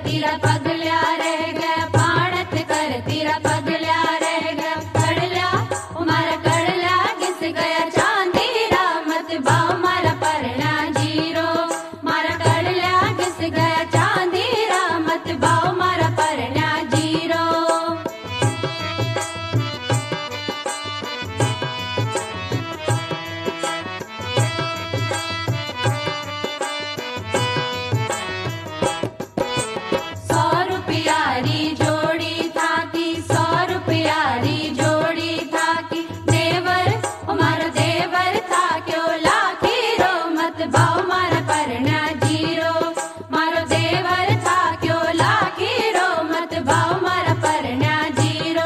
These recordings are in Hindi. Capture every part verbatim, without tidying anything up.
तीरा पगल्या रह गया पाणत कर तीरा पगल्या रह गया कड़ल्या मारा कड़ल्या घिस गया चांदीरा मत बाव मारा परना जीरो मारा कड़ल्या घिस गया चांदीरा मत बाव मारा परना जीरो। सौ रुपयारी जोड़ी था कि सौ रुपयारी जोड़ी था कि देवर हमारा देवर था क्यों लाखी रो मत बाव मारा परना जीरो मारो देवर था क्यों लाखी रो मत बाव मारा परना जीरो।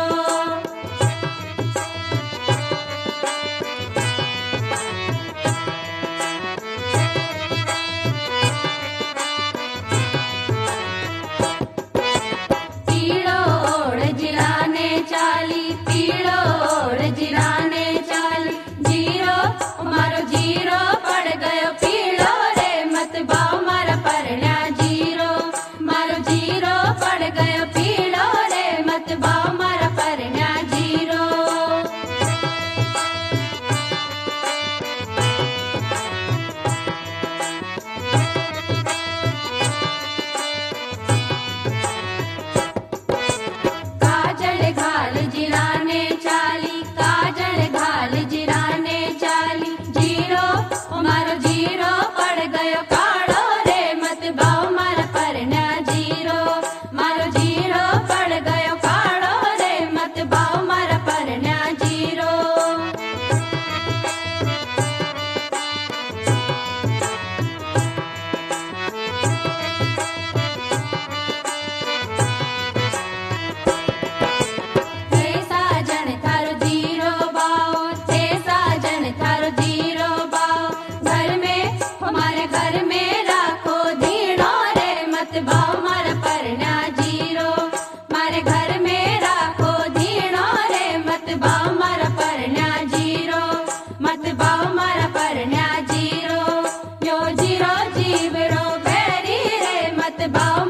पीड़ो ओढ़ जिराने चाली पीड़ो ओढ़ जिराने चाली जीरो मारो जीरो पड़ गयो पीड़ो रे मत बाव मारा परना जीरो मारो जीरो पड़ गयो पीड़ो रे मत बाव मारा परना जीरो। काजल घाल जिराने चाली काजल घाल जिराने चाली जीरो मारो जीरो पड़ गयो काड़ो रे मत बाव मारा परना जीरो मारो जीरो पड़ गयो काड़ो रे मत बाव मारा परना जीरो। हे साजन थारो जीरो बाओ हे साजन थारो जीरो बाओ घर में हमारे घर में राखो धीनो रे मत बाव मारा परना जीरो मारे घर में राखो धीनो रे मत बाव मारा परना जीरो मत बाव मारा परना जीरो यो जीरो जीवरो बैरी रे मत बाव